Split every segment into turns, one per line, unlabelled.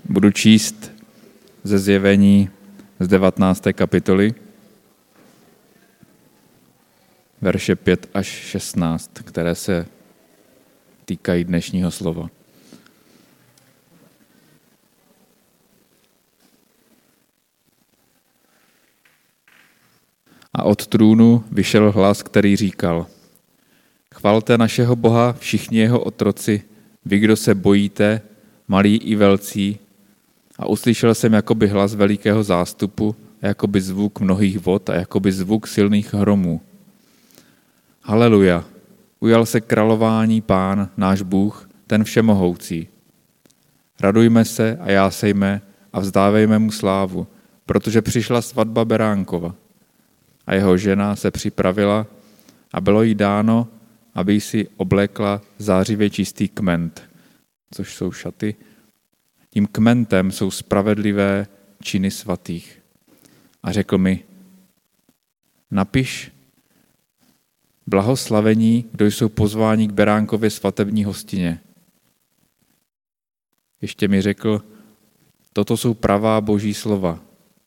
Budu číst ze Zjevení z 19. kapitoly, verše 5 až 16, které se týkají dnešního slova. A od trůnu vyšel hlas, který říkal: Chvalte našeho Boha, všichni jeho otroci, vy, kdo se bojíte, malí i velcí. A uslyšel jsem jakoby hlas velikého zástupu, jakoby zvuk mnohých vod a jakoby zvuk silných hromů. Haleluja! Ujal se králování Pán, náš Bůh, ten všemohoucí. Radujme se a jásejme a vzdávejme mu slávu, protože přišla svatba Beránkova. A jeho žena se připravila a bylo jí dáno, aby si oblékla zářivě čistý kment, což jsou šaty. Tím kmentem jsou spravedlivé činy svatých. A řekl mi: napiš: blahoslavení, kdo jsou pozváni k Beránkově svatební hostině. Ještě mi řekl: toto jsou pravá boží slova.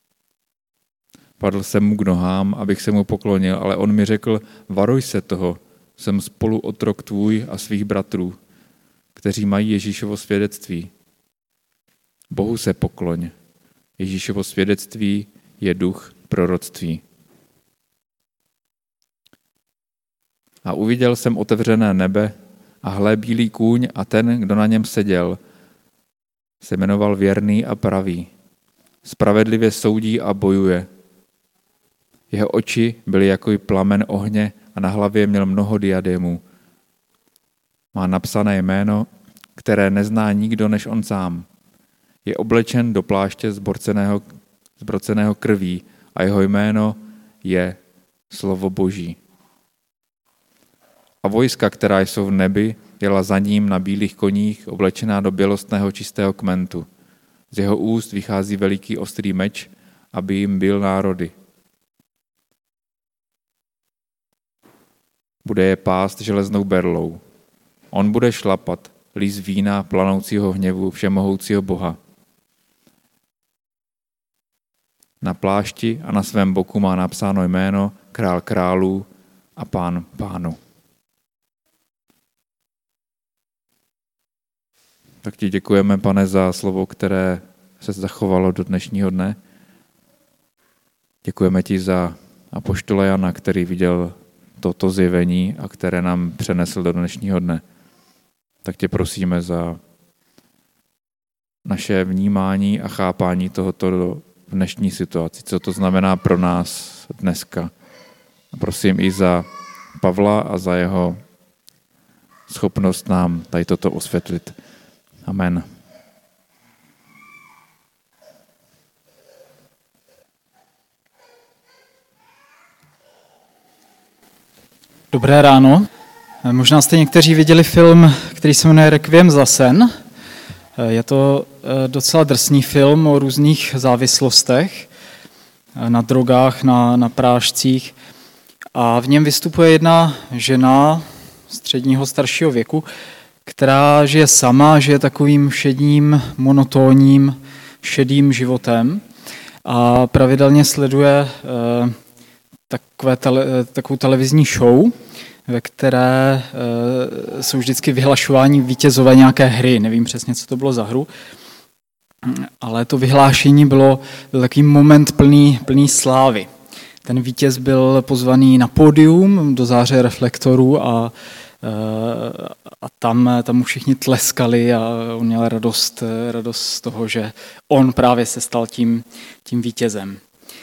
Padl jsem mu k nohám, abych se mu poklonil, ale on mi řekl: varuj se toho, jsem spoluotrok tvůj a svých bratrů, kteří mají Ježíšovo svědectví. Bohu se pokloň. Ježíšovo svědectví je duch proroctví. A uviděl jsem otevřené nebe a hle, bílý kůň a ten, kdo na něm seděl, se jmenoval Věrný a Pravý. Spravedlivě soudí a bojuje. Jeho oči byly jako plamen ohně a na hlavě měl mnoho diadémů. Má napsané jméno, které nezná nikdo než on sám. Je oblečen do pláště zbroceného krví a jeho jméno je Slovo Boží. A vojska, která jsou v nebi, jela za ním na bílých koních, oblečená do bělostného čistého kmentu. Z jeho úst vychází veliký ostrý meč, aby jim bil národy. Bude je pást železnou berlou. On bude šlapat líz vína planoucího hněvu všemohoucího Boha. Na plášti a na svém boku má napsáno jméno Král králů a Pán pánů. Tak ti děkujeme, Pane, za slovo, které se zachovalo do dnešního dne. Děkujeme ti za apoštola Jana, který viděl toto zjevení a které nám přenesl do dnešního dne. Tak tě prosíme za naše vnímání a chápání tohoto dnešní situaci, co to znamená pro nás dneska. A prosím i za Pavla a za jeho schopnost nám tady toto osvětlit. Amen.
Dobré ráno. Možná jste někteří viděli film, který se jmenuje Requiem za sen. Je to docela drsný film o různých závislostech, na drogách, na prášcích. A v něm vystupuje jedna žena středního staršího věku, která žije sama, žije takovým šedým, monotónním, šedým životem a pravidelně sleduje takovou televizní show, ve které jsou vždycky vyhlašování vítězové nějaké hry. Nevím přesně, co to bylo za hru, ale to vyhlášení byl takový moment plný slávy. Ten vítěz byl pozvaný na pódium do záře reflektorů a tam mu všichni tleskali a on měl radost z toho, že on právě se stal tím vítězem.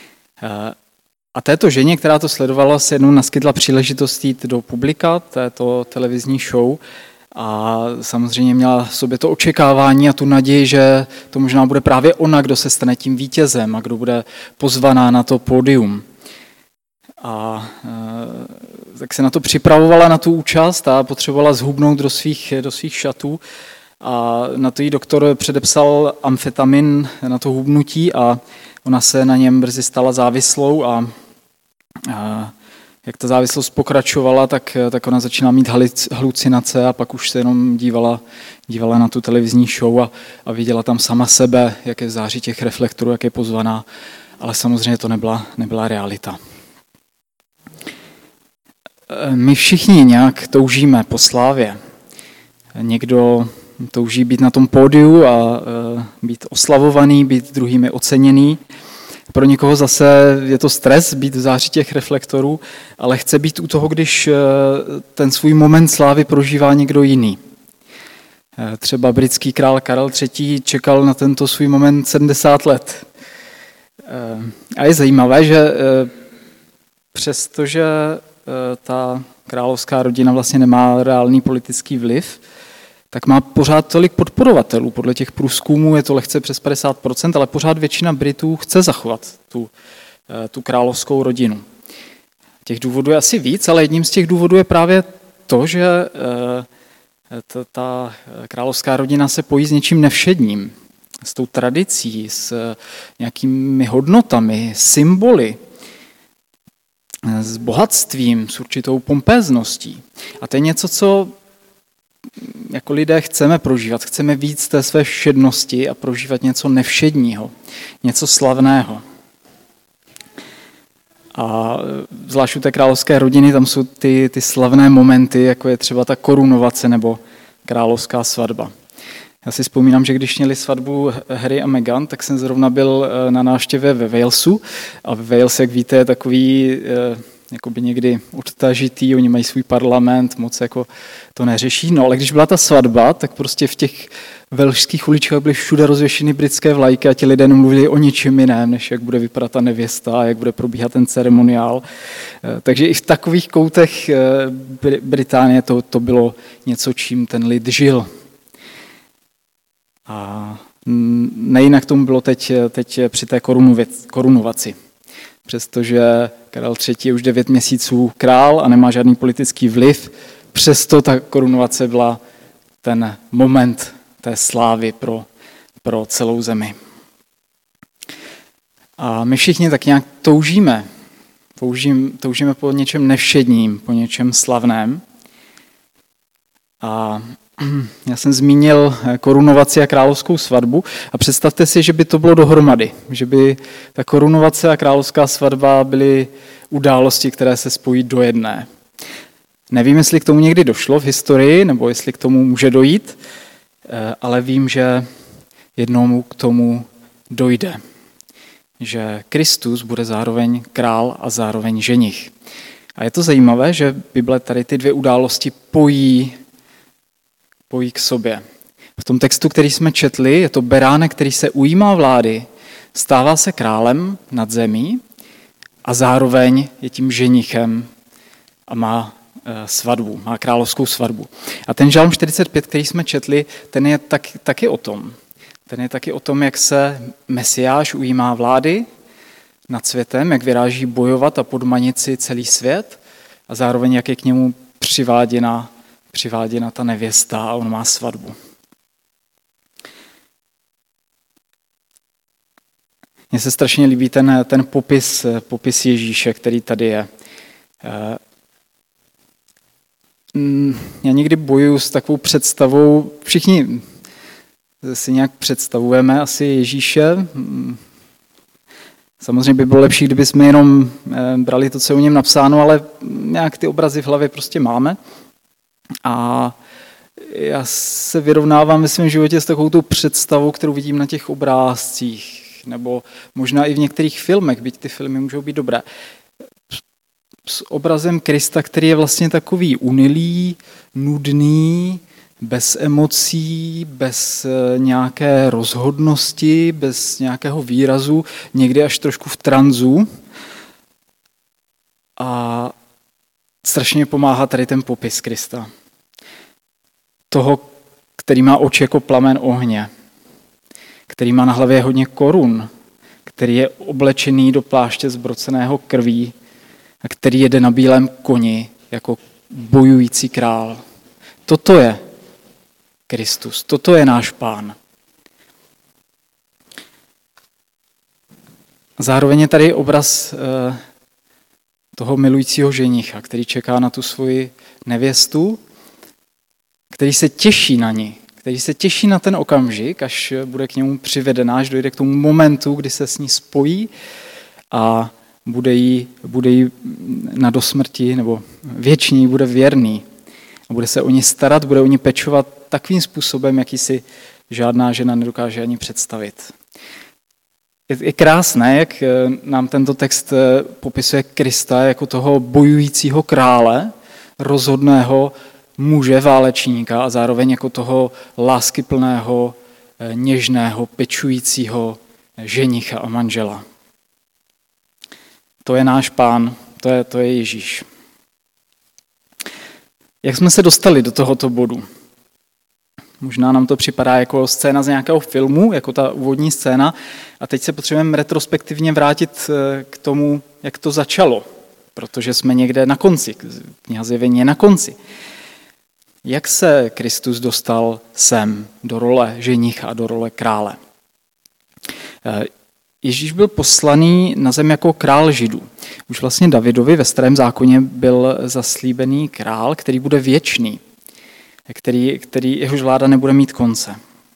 A této ženě, která to sledovala, se jednou naskytla příležitost jít do publika této televizní show a samozřejmě měla v sobě to očekávání a tu naději, že to možná bude právě ona, kdo se stane tím vítězem a kdo bude pozvaná na to pódium. A tak se na to připravovala, na tu účast a potřebovala zhubnout do svých šatů. A na to jí doktor předepsal amfetamin na to hubnutí a ona se na něm brzy stala závislou a jak ta závislost pokračovala, tak ona začínala mít halucinace a pak už se jenom dívala na tu televizní show a viděla tam sama sebe, jak je v září těch reflektorů, jak je pozvaná, ale samozřejmě to nebyla realita. My všichni nějak toužíme po slávě. Někdo touží být na tom pódiu a být oslavovaný, být druhými oceněný. Pro někoho zase je to stres být v září těch reflektorů, ale chce být u toho, když ten svůj moment slávy prožívá někdo jiný. Třeba britský král Karel III. Čekal na tento svůj moment 70 let. A je zajímavé, že přestože ta královská rodina vlastně nemá reálný politický vliv, tak má pořád tolik podporovatelů. Podle těch průzkumů je to lehce přes 50%, ale pořád většina Britů chce zachovat tu královskou rodinu. Těch důvodů je asi víc, ale jedním z těch důvodů je právě to, že ta královská rodina se pojí s něčím nevšedním, s tou tradicí, s nějakými hodnotami, symboly, s bohatstvím, s určitou pompézností. A to je něco, co jako lidé chceme prožívat. Chceme víc té své všednosti a prožívat něco nevšedního, něco slavného. A zvlášť u té královské rodiny tam jsou ty slavné momenty, jako je třeba ta korunovace nebo královská svatba. Já si vzpomínám, že když měli svatbu Harry a Meghan, tak jsem zrovna byl na návštěvě ve Walesu. A Wales, jak víte, je takový jakoby někdy odtažitý, oni mají svůj parlament, moc jako to neřeší. No ale když byla ta svatba, tak prostě v těch velšských uličkách byly všude rozvěšeny britské vlajky a ti lidé nemluvili o ničem jiném, než jak bude vypadat ta nevěsta a jak bude probíhat ten ceremoniál. Takže i v takových koutech Británie to bylo něco, čím ten lid žil. A nejinak tomu bylo teď při té korunovaci. Přestože Karel III. Je už 9 měsíců král a nemá žádný politický vliv, přesto ta korunovace byla ten moment té slávy pro celou zemi. A my všichni tak nějak toužíme po něčem nevšedním, po něčem slavném. A já jsem zmínil korunovaci a královskou svatbu a představte si, že by to bylo dohromady, že by ta korunovace a královská svatba byly události, které se spojí do jedné. Nevím, jestli k tomu někdy došlo v historii, nebo jestli k tomu může dojít, ale vím, že jednou k tomu dojde. Že Kristus bude zároveň král a zároveň ženich. A je to zajímavé, že Bible tady ty dvě události pojí k sobě. V tom textu, který jsme četli, je to beránek, který se ujímá vlády, stává se králem nad zemí a zároveň je tím ženichem a má svatbu, má královskou svatbu. A ten žalm 45, který jsme četli, ten je taky o tom. Ten je taky o tom, jak se Mesiáš ujímá vlády nad světem, jak vyráží bojovat a podmanit si celý svět a zároveň jak je k němu přiváděna ta nevěsta a on má svatbu. Mně se strašně líbí ten popis Ježíše, který tady je. Já někdy bojuju s takovou představou, všichni si nějak představujeme asi Ježíše. Samozřejmě by bylo lepší, kdyby jsme jenom brali to, co je o něm napsáno, ale nějak ty obrazy v hlavě prostě máme. A já se vyrovnávám ve svém životě s takovou tou představou, kterou vidím na těch obrázcích, nebo možná i v některých filmech, byť ty filmy můžou být dobré. S obrazem Krista, který je vlastně takový unilý, nudný, bez emocí, bez nějaké rozhodnosti, bez nějakého výrazu, někdy až trošku v tranzu. A strašně pomáhá tady ten popis Krista. Toho, který má oči jako plamen ohně, který má na hlavě hodně korun, který je oblečený do pláště zbroceného krví a který jede na bílém koni jako bojující král. Toto je Kristus, toto je náš Pán. Zároveň je tady obraz toho milujícího ženicha, který čeká na tu svoji nevěstu, který se těší na ní, který se těší na ten okamžik, až bude k němu přivedená, až dojde k tomu momentu, kdy se s ní spojí a bude jí na dosmrti nebo věčně bude věrný. A bude se o ní starat, bude o ní pečovat takovým způsobem, jaký si žádná žena nedokáže ani představit. Je krásné, jak nám tento text popisuje Krista jako toho bojujícího krále, rozhodného muže, válečníka a zároveň jako toho láskyplného, něžného, pečujícího ženicha a manžela. To je náš Pán, to je Ježíš. Jak jsme se dostali do tohoto bodu? Možná nám to připadá jako scéna z nějakého filmu, jako ta úvodní scéna, a teď se potřebujeme retrospektivně vrátit k tomu, jak to začalo, protože jsme někde na konci, kniha Zjevení je na konci. Jak se Kristus dostal sem do role ženicha a do role krále? Ježíš byl poslaný na zem jako král Židů. Už vlastně Davidovi ve Starém zákoně byl zaslíbený král, který bude věčný, který jehož vláda nebude mít konce.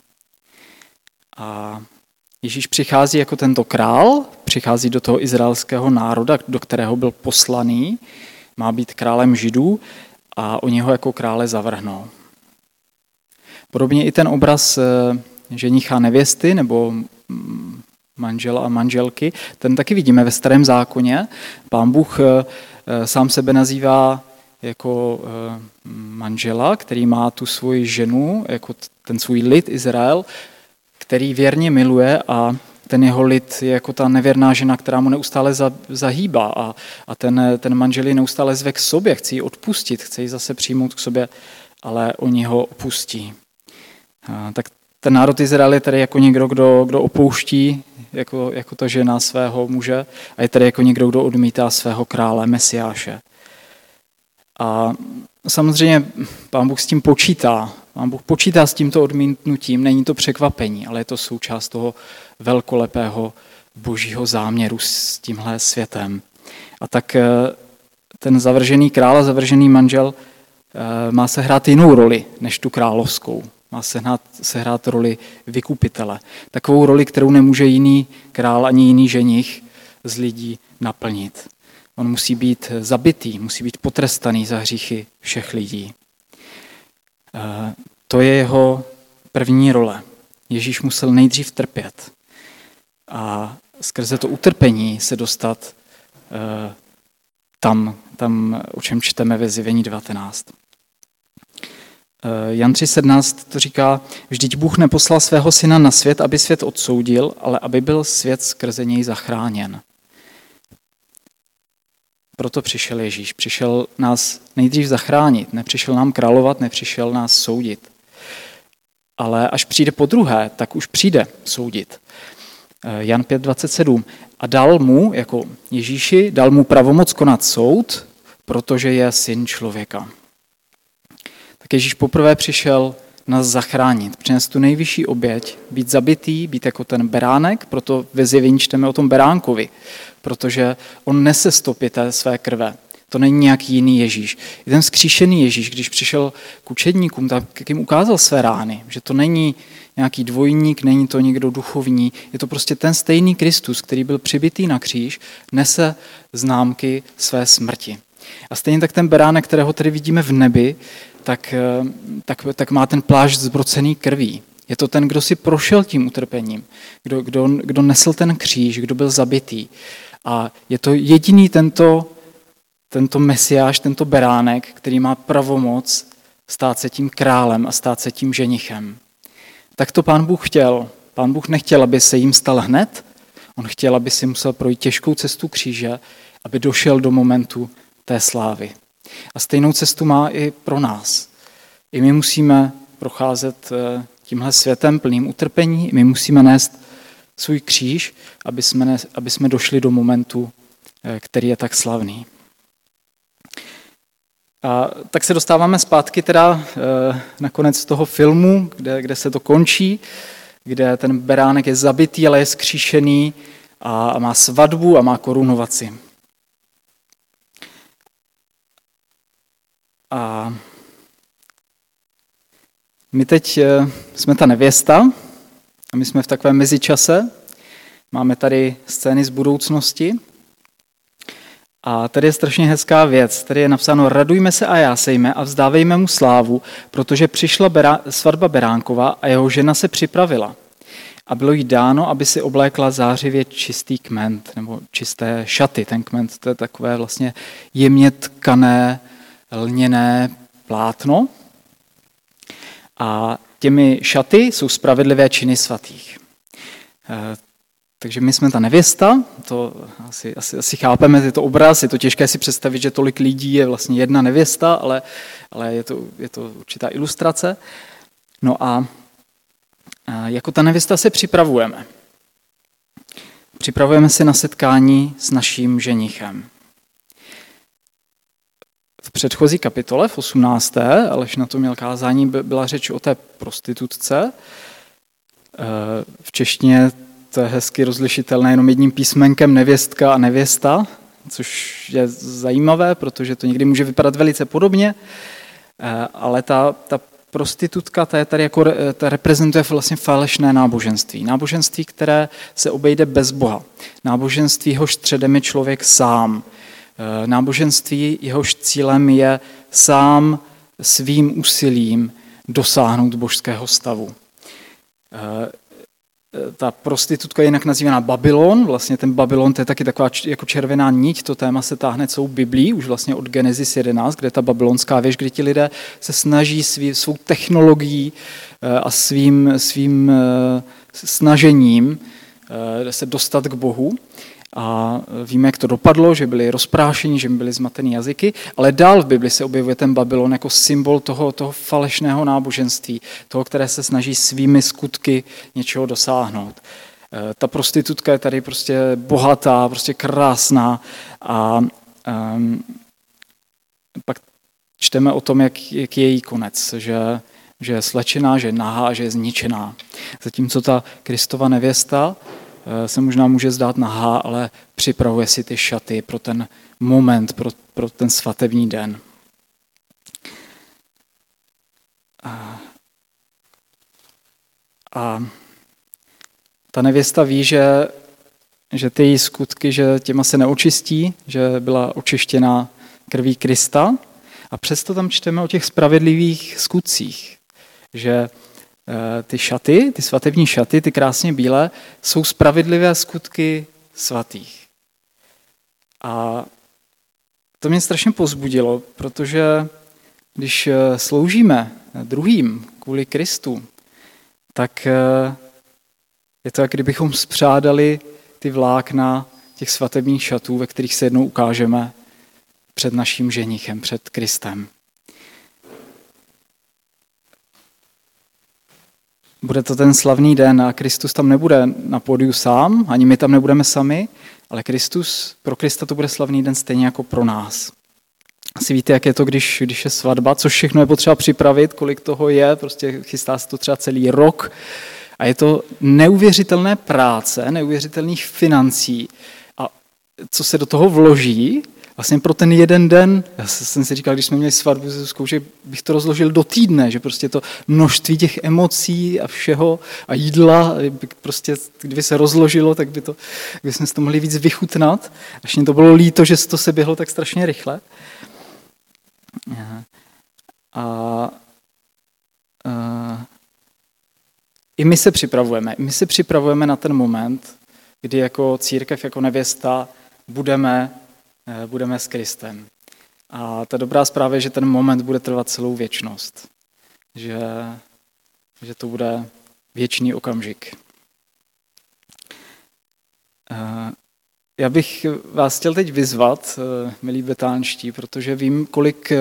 A Ježíš přichází jako tento král, přichází do toho izraelského národa, do kterého byl poslaný, má být králem Židů a oni ho jako krále zavrhnou. Podobně i ten obraz ženicha nevěsty nebo manžela a manželky, ten taky vidíme ve Starém zákoně. Pán Bůh sám sebe nazývá jako manžela, který má tu svoji ženu, jako ten svůj lid Izrael, který věrně miluje a ten jeho lid je jako ta nevěrná žena, která mu neustále zahýbá a ten manžel ji neustále zve k sobě, chce ji odpustit, chce ji zase přijmout k sobě, ale oni ho opustí. Tak ten národ Izrael je tady jako někdo, kdo opouští jako ta žena svého muže a je tady jako někdo, kdo odmítá svého krále, Mesiáše. A samozřejmě Pán Bůh s tím počítá. Pán Bůh počítá s tímto odmítnutím, není to překvapení, ale je to součást toho velkolepého božího záměru s tímhle světem. A tak ten zavržený král a zavržený manžel má se hrát jinou roli než tu královskou. Má se hrát roli vykupitele. Takovou roli, kterou nemůže jiný král ani jiný ženich z lidí naplnit. On musí být zabitý, musí být potrestaný za hříchy všech lidí. To je jeho první role. Ježíš musel nejdřív trpět a skrze to utrpení se dostat tam, o čem čteme ve Zjevení 19. Jan 3.17 to říká, vždyť Bůh neposlal svého syna na svět, aby svět odsoudil, ale aby byl svět skrze něj zachráněn. Proto přišel Ježíš. Přišel nás nejdřív zachránit, nepřišel nám královat, nepřišel nás soudit. Ale až přijde po druhé, tak už přijde soudit. Jan 5.27. A dal mu, jako Ježíši, dal mu pravomoc konat soud, protože je syn člověka. Tak Ježíš poprvé přišel nás zachránit, přinést tu nejvyšší oběť, být zabitý, být jako ten beránek, proto ve Zjevení čteme o tom beránkovi, protože on nese stopy té své krve. To není nějaký jiný Ježíš. I ten vzkříšený Ježíš, když přišel k učedníkům, tak jim ukázal své rány, že to není nějaký dvojník, není to někdo duchovní, je to prostě ten stejný Kristus, který byl přibitý na kříž, nese známky své smrti. A stejně tak ten beránek, kterého tady vidíme v nebi, tak má ten plášť zbrocený krví. Je to ten, kdo si prošel tím utrpením, kdo nesl ten kříž, kdo byl zabitý. A je to jediný tento mesiáš, tento beránek, který má pravomoc stát se tím králem a stát se tím ženichem. Tak to Pán Bůh chtěl. Pán Bůh nechtěl, aby se jim stal hned, on chtěl, aby si musel projít těžkou cestu kříže, aby došel do momentu té slávy. A stejnou cestu má i pro nás. I my musíme procházet tímhle světem plným utrpení, my musíme nést svůj kříž, aby jsme došli do momentu, který je tak slavný. A tak se dostáváme zpátky teda na konec toho filmu, kde se to končí, kde ten beránek je zabitý, ale je zkříšený a má svatbu a má korunovaci. A my teď jsme ta nevěsta a my jsme v takovém mezičase. Máme tady scény z budoucnosti. A tady je strašně hezká věc. Tady je napsáno: radujme se a jásejme a vzdávejme mu slávu, protože přišla svatba Beránkova a jeho žena se připravila. A bylo jí dáno, aby si oblékla zářivě čistý kment, nebo čisté šaty. Ten kment, to je takové vlastně jemně tkané, lněné plátno. A těmi šaty jsou spravedlivé činy svatých. Takže my jsme ta nevěsta, to asi chápeme, je to obraz, je to těžké si představit, že tolik lidí je vlastně jedna nevěsta, ale je to určitá ilustrace. No a jako ta nevěsta se připravujeme. Připravujeme se na setkání s naším ženichem. V předchozí kapitole, v 18., Aleš na to měl kázání, byla řeč o té prostitutce. V češtině to je hezky rozlišitelné jenom jedním písmenkem nevěstka a nevěsta, což je zajímavé, protože to někdy může vypadat velice podobně, ale ta prostitutka, ta je tady jako, ta reprezentuje vlastně falešné náboženství. Náboženství, které se obejde bez Boha. Náboženství, jehož středem je člověk sám. Náboženství, jehož cílem je sám svým úsilím dosáhnout božského stavu. Ta prostitutka je jinak nazývaná Babylon, vlastně ten Babylon, to je taky taková jako červená niť, to téma se táhne celou Biblii, už vlastně od Genesis 11, kde ta babylonská věž, kde ti lidé se snaží svou technologií a svým snažením se dostat k Bohu. A víme, jak to dopadlo, že byli rozprášeni, že byli zmatený jazyky, ale dál v Bibli se objevuje ten Babylon jako symbol toho falešného náboženství, toho, které se snaží svými skutky něčeho dosáhnout. Ta prostitutka je tady prostě bohatá, prostě krásná a pak čteme o tom, jak je její konec, že je slečená, že je nahá, že je zničená. Zatímco ta Kristova nevěsta se možná může zdát nahá, ale připravuje si ty šaty pro ten moment, pro ten svatební den. A ta nevěsta ví, že ty její skutky, že těma se neočistí, že byla očištěna krví Krista, a přesto tam čteme o těch spravedlivých skutcích, že ty šaty, ty svatební šaty, ty krásně bílé, jsou spravedlivé skutky svatých. A to mě strašně povzbudilo, protože když sloužíme druhým kvůli Kristu, tak je to, jak kdybychom spřádali ty vlákna těch svatebních šatů, ve kterých se jednou ukážeme před naším ženichem, před Kristem. Bude to ten slavný den a Kristus tam nebude na pódiu sám, ani my tam nebudeme sami, ale pro Krista to bude slavný den stejně jako pro nás. Asi víte, jak je to, když je svatba, co všechno je potřeba připravit, kolik toho je, prostě chystá se to třeba celý rok a je to neuvěřitelné práce, neuvěřitelných financí a co se do toho vloží, vlastně pro ten jeden den, já jsem si říkal, když jsme měli svatbu se Zuzkou, že bych to rozložil do týdne, že prostě to množství těch emocí a všeho a jídla, prostě kdyby se rozložilo, tak by jsme si to mohli víc vychutnat. Až mě to bylo líto, že to se běhlo tak strašně rychle. I my se připravujeme. My se připravujeme na ten moment, kdy jako církev, jako nevěsta budeme s Kristem. A ta dobrá zpráva je, že ten moment bude trvat celou věčnost. Že to bude věčný okamžik. Já bych vás chtěl teď vyzvat, milí betánští, protože vím, kolik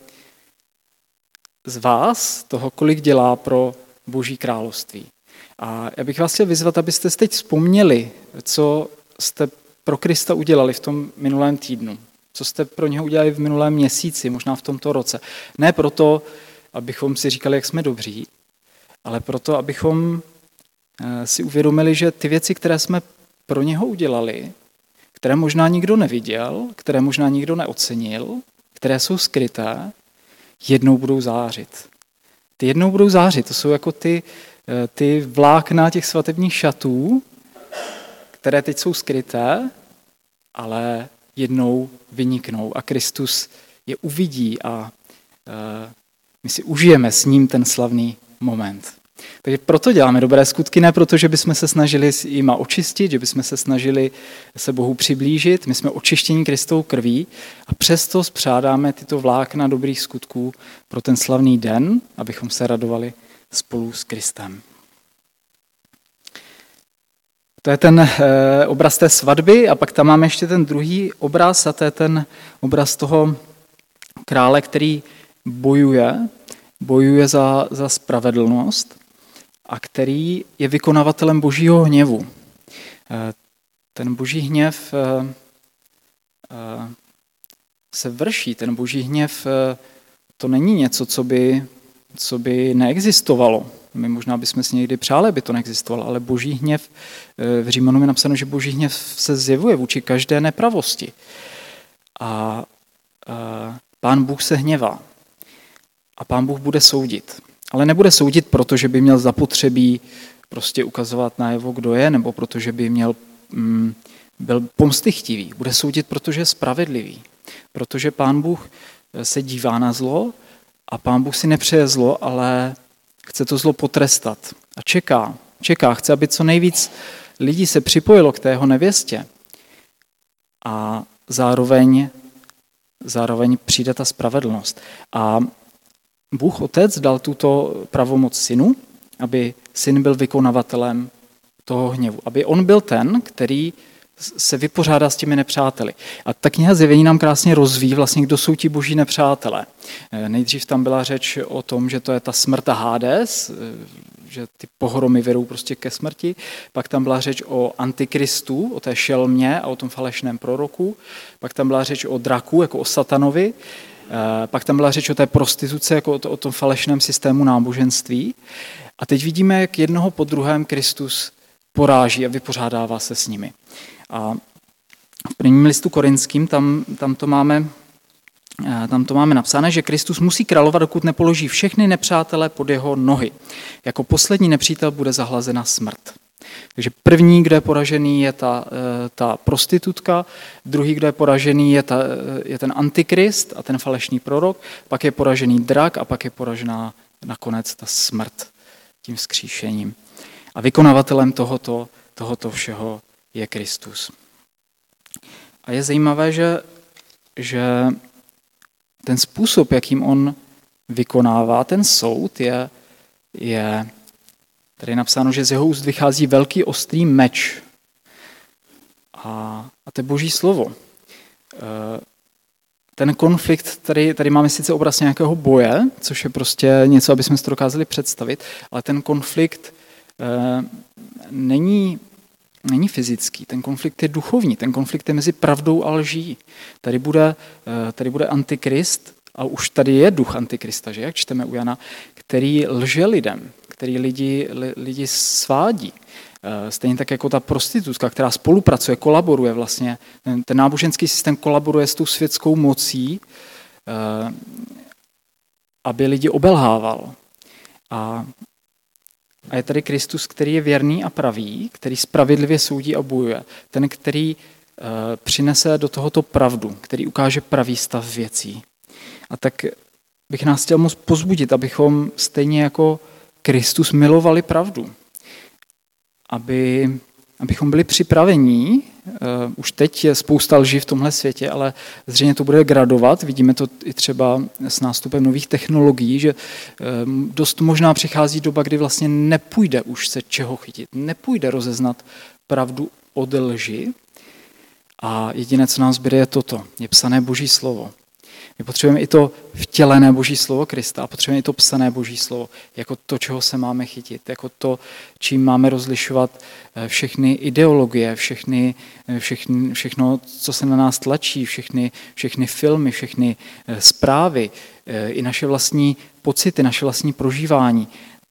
z vás toho, kolik dělá pro Boží království. A já bych vás chtěl vyzvat, abyste si teď vzpomněli, co jste pro Krista udělali v tom minulém týdnu. Co jste pro něho udělali v minulém měsíci, možná v tomto roce. Ne proto, abychom si říkali, jak jsme dobří, ale proto, abychom si uvědomili, že ty věci, které jsme pro něho udělali, které možná nikdo neviděl, které možná nikdo neocenil, které jsou skryté, jednou budou zářit. Ty jednou budou zářit, to jsou jako ty vlákna těch svatebních šatů, které teď jsou skryté, ale jednou vyniknou a Kristus je uvidí a my si užijeme s ním ten slavný moment. Takže proto děláme dobré skutky, ne proto, že bychom se snažili jima očistit, že bychom se snažili se Bohu přiblížit. My jsme očištění Kristovou krví a přesto spřádáme tyto vlákna dobrých skutků pro ten slavný den, abychom se radovali spolu s Kristem. To je ten obraz té svatby a pak tam máme ještě ten druhý obraz a to je ten obraz toho krále, který bojuje za spravedlnost a který je vykonavatelem božího hněvu. Ten boží hněv se vrší, ten boží hněv to není něco, co by neexistovalo. My možná bychom si někdy přáli, aby to neexistovalo, ale boží hněv, v Římanům je napsáno, že boží hněv se zjevuje vůči každé nepravosti. A Pán Bůh se hněvá. A Pán Bůh bude soudit. Ale nebude soudit, protože by měl zapotřebí prostě ukazovat najevo, kdo je, nebo protože by byl pomstychtivý. Bude soudit, protože je spravedlivý. Protože Pán Bůh se dívá na zlo a Pán Bůh si nepřeje zlo, ale chce to zlo potrestat. A čeká, chce, aby co nejvíc lidí se připojilo k té jeho nevěstě. A zároveň přijde ta spravedlnost. A Bůh Otec dal tuto pravomoc synu, aby syn byl vykonavatelem toho hněvu. Aby on byl ten, který se vypořádá s těmi nepřáteli. A ta kniha Zjevení nám krásně rozvíjí vlastně, kdo jsou ti boží nepřátelé. Nejdřív tam byla řeč o tom, že to je ta smrt a Hades, že ty pohromy vedou prostě ke smrti. Pak tam byla řeč o antikristu, o té šelmě a o tom falešném proroku. Pak tam byla řeč o draku, jako o satanovi. Pak tam byla řeč o té prostituce, jako o tom falešném systému náboženství. A teď vidíme, jak jednoho po druhém Kristus poráží a vypořádává se s nimi. A v prvním listu Korinským tam to máme napsané, že Kristus musí královat, dokud nepoloží všechny nepřátelé pod jeho nohy. Jako poslední nepřítel bude zahlazena smrt. Takže první, kdo je poražený, je ta prostitutka, druhý, kdo je poražený, je ten antikrist a ten falešný prorok, pak je poražený drak a pak je poražená nakonec ta smrt tím vzkříšením. A vykonavatelem tohoto všeho je Kristus. A je zajímavé, že ten způsob, jakým on vykonává ten soud, je tady je napsáno, že z jeho úst vychází velký ostrý meč. A to je boží slovo. Ten konflikt, tady máme sice obraz nějakého boje, což je prostě něco, aby jsme si to dokázali představit, ale ten konflikt není fyzický, ten konflikt je duchovní, ten konflikt je mezi pravdou a lží. Tady bude antikrist, a už tady je duch antikrista, že jak čteme u Jana, který lže lidem, který lidi svádí. Stejně tak jako ta prostitutka, která spolupracuje, kolaboruje vlastně. Ten náboženský systém kolaboruje s tou světskou mocí, aby lidi obelhával. A je tady Kristus, který je věrný a pravý, který spravedlivě soudí a bojuje. Ten, který přinese do tohoto pravdu, který ukáže pravý stav věcí. A tak bych nás chtěl moc pozbudit, abychom stejně jako Kristus milovali pravdu. Abychom byli připravení, už teď je spousta lží v tomhle světě, ale zřejmě to bude gradovat. Vidíme to i třeba s nástupem nových technologií, že dost možná přichází doba, kdy vlastně nepůjde už se čeho chytit, nepůjde rozeznat pravdu od lži a jediné, co nám zbyde, je toto, je psané Boží slovo. My potřebujeme i to vtělené Boží slovo Krista a potřebujeme i to psané Boží slovo, jako to, čeho se máme chytit, jako to, čím máme rozlišovat všechny ideologie, všechno, co se na nás tlačí, všechny filmy, všechny zprávy, i naše vlastní pocity, naše vlastní prožívání.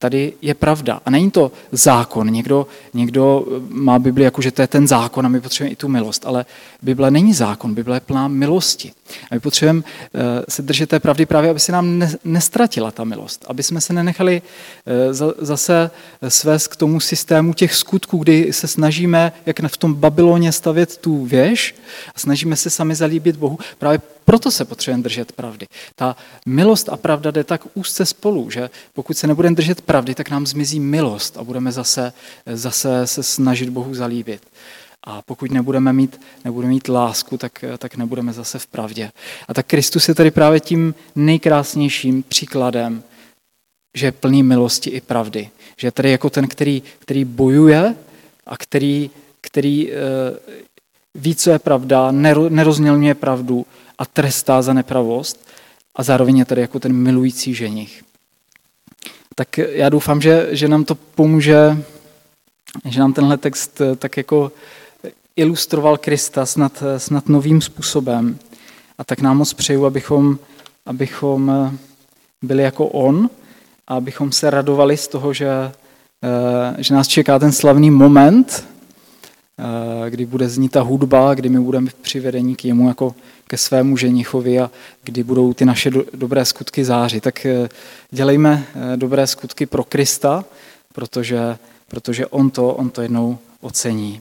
tady je pravda. A není to zákon. Někdo má Bibli jako, že to je ten zákon a my potřebujeme i tu milost. Ale Bible není zákon, Bible je plná milosti. A my potřebujeme se držet té pravdy právě, aby se nám nestratila ta milost. Aby jsme se nenechali zase svést k tomu systému těch skutků, kdy se snažíme, jak v tom Babyloně, stavět tu věž a snažíme se sami zalíbit Bohu. Právě proto se potřebujeme držet pravdy. Ta milost a pravda jde tak úzce spolu, že pokud se nebudeme držet pravdy, tak nám zmizí milost a budeme zase se snažit Bohu zalíbit. A pokud nebudeme mít lásku, tak nebudeme zase v pravdě. A tak Kristus je tady právě tím nejkrásnějším příkladem, že je plný milosti i pravdy. Že je tady jako ten, který bojuje a který ví, co je pravda, nerozmělňuje pravdu a trestá za nepravost a zároveň je tady jako ten milující ženich. Tak já doufám, že nám to pomůže, že nám tenhle text tak jako ilustroval Krista snad novým způsobem. A tak nám moc přeju, abychom byli jako on a abychom se radovali z toho, že nás čeká ten slavný moment, kdy bude znít ta hudba, kdy my budeme přivedeni k němu jako ke svému ženichovi a kdy budou ty naše dobré skutky zářit. Tak dělejme dobré skutky pro Krista, protože on to jednou ocení.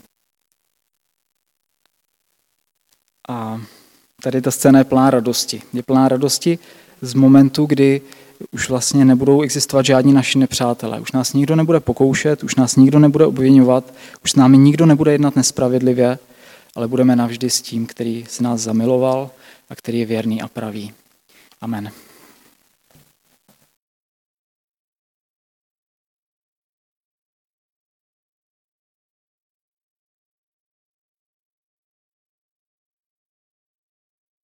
A tady ta scéna je plná radosti. Je plná radosti z momentu, kdy už vlastně nebudou existovat žádní naši nepřátelé. Už nás nikdo nebude pokoušet, už nás nikdo nebude obviňovat, už s námi nikdo nebude jednat nespravedlivě, ale budeme navždy s tím, který se nás zamiloval a který je věrný a pravý. Amen.